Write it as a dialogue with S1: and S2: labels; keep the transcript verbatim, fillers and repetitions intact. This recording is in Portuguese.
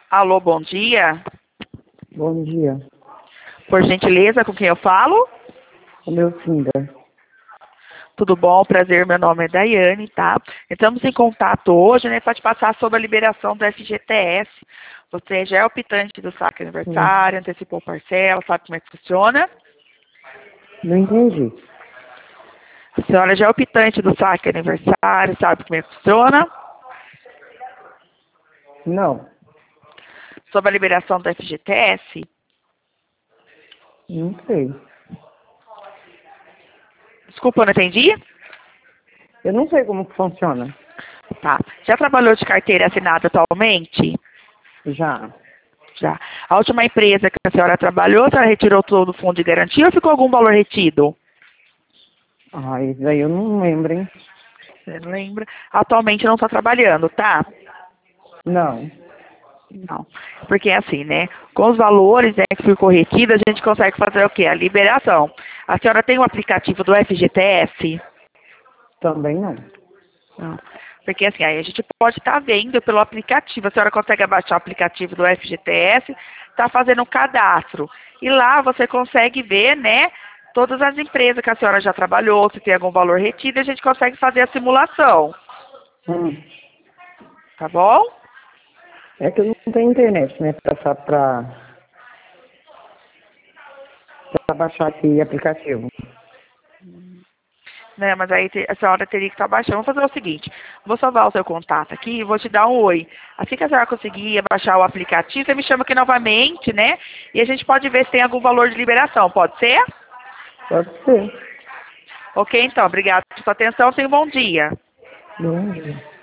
S1: Alô, bom dia.
S2: Bom dia.
S1: Por gentileza, com quem eu falo?
S2: O meu Cinda.
S1: Tudo bom? Prazer, meu nome é Daiane, tá? Estamos em contato hoje, né, para te passar sobre a liberação do F G T S. Você já é optante do saque
S2: Hum,
S1: aniversário, antecipou parcela, sabe como é que funciona?
S2: não entendi.
S1: A senhora já é optante do saque aniversário, sabe como é que funciona?
S2: Não,
S1: Sobre a liberação do F G T S?
S2: não sei.
S1: Desculpa, eu não entendi?
S2: Eu não sei como que funciona.
S1: Tá. Já trabalhou de carteira assinada atualmente?
S2: Já.
S1: Já. A última empresa que a senhora trabalhou, a senhora retirou todo o fundo de garantia ou ficou algum valor retido?
S2: Ah, isso aí eu não lembro, hein?
S1: Você não lembra? Atualmente não está trabalhando, tá?
S2: Não.
S1: Não. Porque assim, né? Com os valores, né, que ficou retido, a gente consegue fazer o quê? A liberação. A senhora tem o aplicativo do F G T S?
S2: Também não.
S1: Não. Porque assim, aí a gente pode estar vendo pelo aplicativo. A senhora consegue abaixar o aplicativo do F G T S, está fazendo um cadastro. E lá você consegue ver, né, todas as empresas que a senhora já trabalhou, se tem algum valor retido, a gente consegue fazer a simulação.
S2: Hum.
S1: Tá bom?
S2: É que eu não tenho internet, né? Pra, pra, pra baixar esse aplicativo.
S1: Né, mas aí te- a senhora teria que estar baixando. Vamos fazer o seguinte, vou salvar o seu contato aqui e vou te dar um oi. Assim que a senhora conseguir baixar o aplicativo, você me chama aqui novamente, né? E a gente pode ver se tem algum valor de liberação, pode ser?
S2: Pode ser.
S1: Ok, então, obrigada pela sua atenção, tenha um bom dia.
S2: Bom dia.